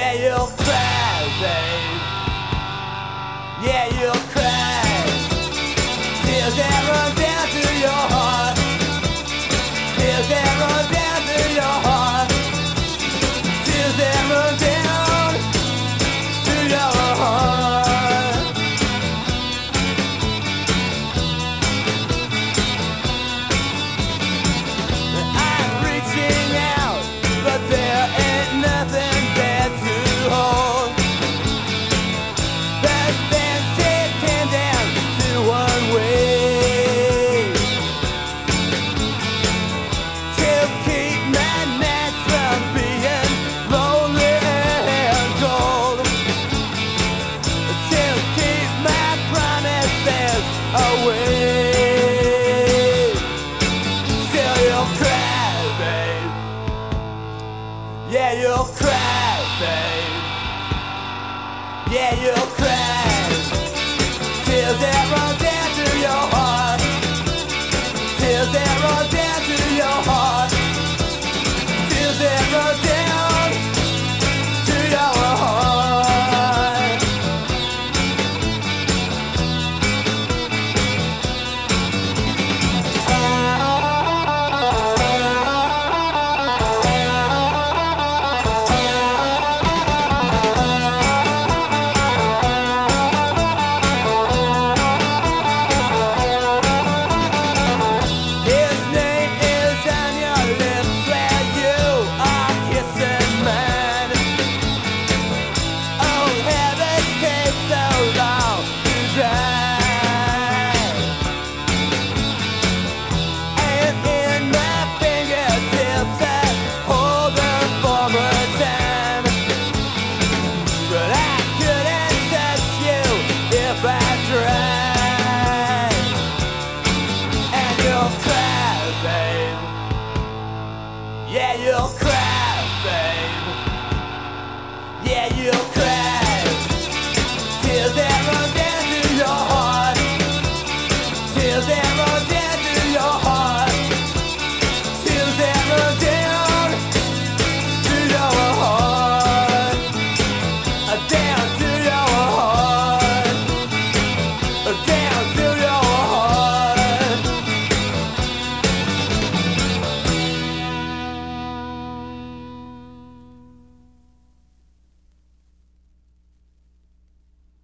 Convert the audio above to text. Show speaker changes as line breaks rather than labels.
Yeah, you'll cry, babe. Yeah, you'll cry. Tears that run down to your heart. Tears that run down to your heart. Tears that run down to your heart. I'm reaching out, but there ain't nothing there to hold. But then taken down to one way to keep my nights from being lonely and cold, to keep my promises away. Still you'll cry, babe. Yeah, you'll cry, babe. Yeah, you'll cry. Tears that run down to your heart. Tears that run down to your heart. Tears that run down to your heart. His name is on your lips where you are kissing mine. Oh, heavens take so long to dry. And in my fingertips I hold the former time. But I couldn't touch you if I tried. And you'll cry, babe. Yeah, you'll cry, babe. Yeah, you'll cry.